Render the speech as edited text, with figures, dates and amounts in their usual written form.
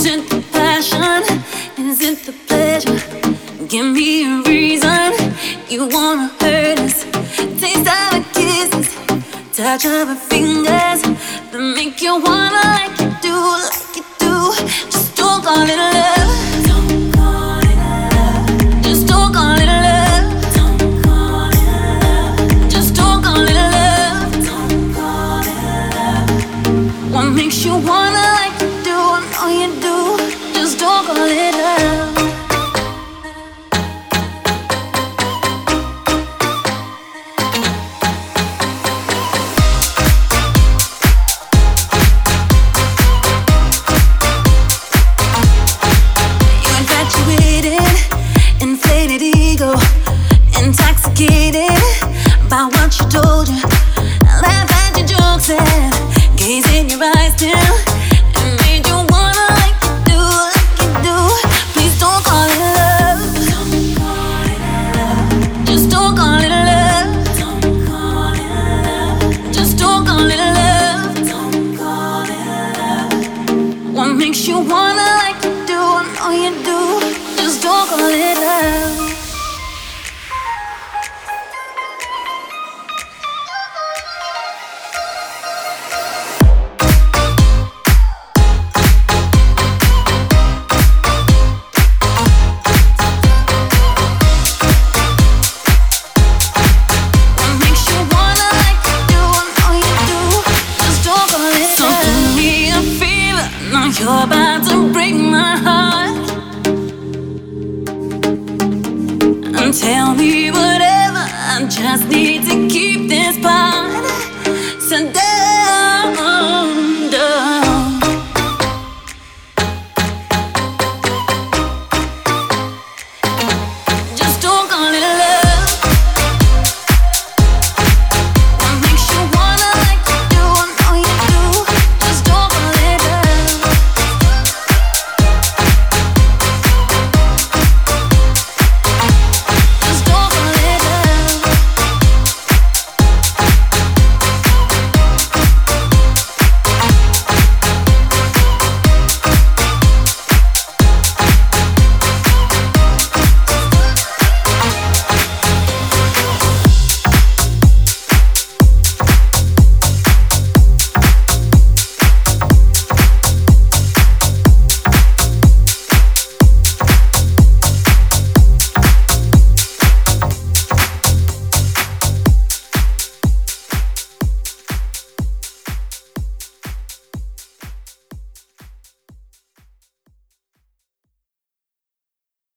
it the passion? Is it the pleasure? Give me a reason you wanna hurt us. Taste of our kisses, touch of our fingers that make you wanna like you do, like you do. Just don't call it love. Don't call it love. Just don't call it love. Don't call it love. Just don't call it love. Don't call it love. What makes you wanna like you do? I know you do. Just don't call it love. Intoxicated by what she told you. Laugh at your jokes and gaze in your eyes till it made you wanna like you do, like you do. Please don't call it love. Don't call it love. Just don't call it love. Don't call it love. Just don't call it love. Don't call it love. What makes you wanna like you do? I know you do. Just don't call it love. You're about to break my heart and tell me whatever. I just need to keep this part. So